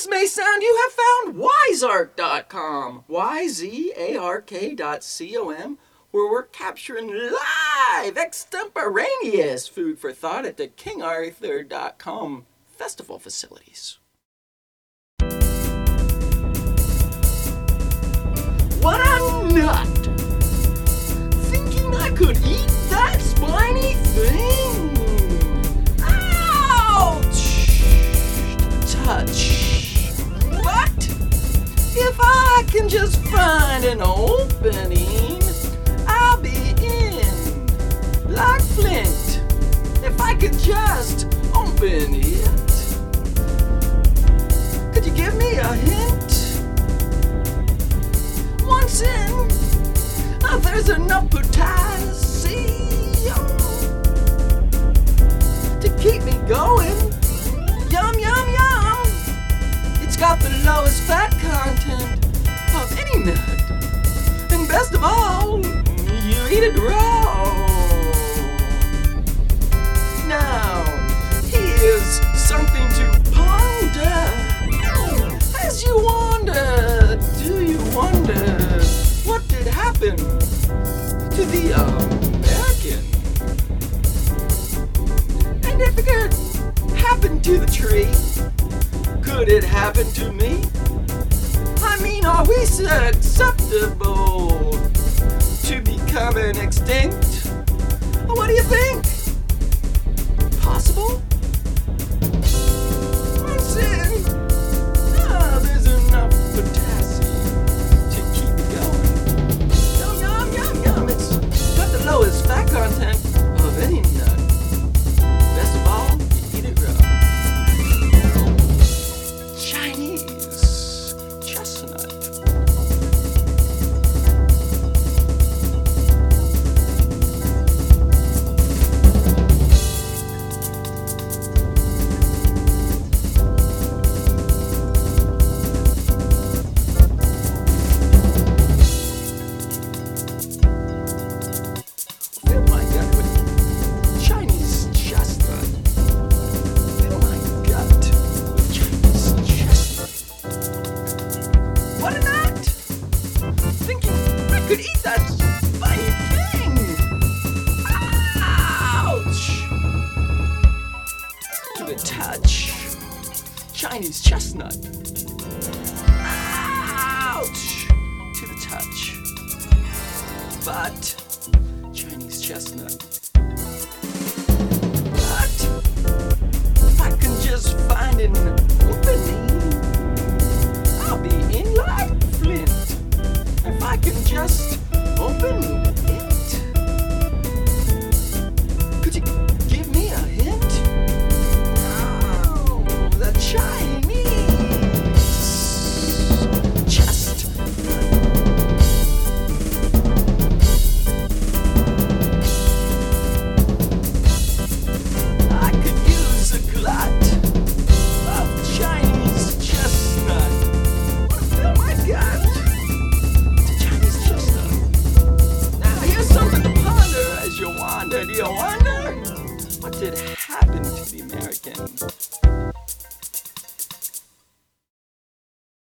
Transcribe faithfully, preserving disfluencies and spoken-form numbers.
this may sound, you have found Wizark dot com, Y Z A R K dot C O M, where we're capturing live extemporaneous food for thought at the King Arthur dot com festival facilities. What a nut! Thinking I could eat that spiny thing! Ouch! Touch. But if I can just find an opening, I'll be in. Like Flint, if I could just open it. Could you give me a hint? Once in, oh, there's enough potassium to keep me going. Yum, yum, yum. It's got the lowest fat content of any nut. And best of all, you eat it raw. Now, here's something to ponder. As you wander, do you wonder what did happen to the American? And if it could happen to the tree, could it happen to me? I mean, are we susceptible to becoming extinct? What do you think? Possible? Once in, ah, there's enough potassium to keep it going. Yum, yum, yum, yum. It's got the lowest fat content of any nut. Best of all, you eat it raw. Chinese chestnut. Fill my gut with Chinese chestnut. Fill my gut with Chinese chestnut. What a nut! Thinking I could eat that funny thing. Ouch! To the touch, Chinese chestnut. Ouch! To the touch. But Chinese chestnut. But if I can just find an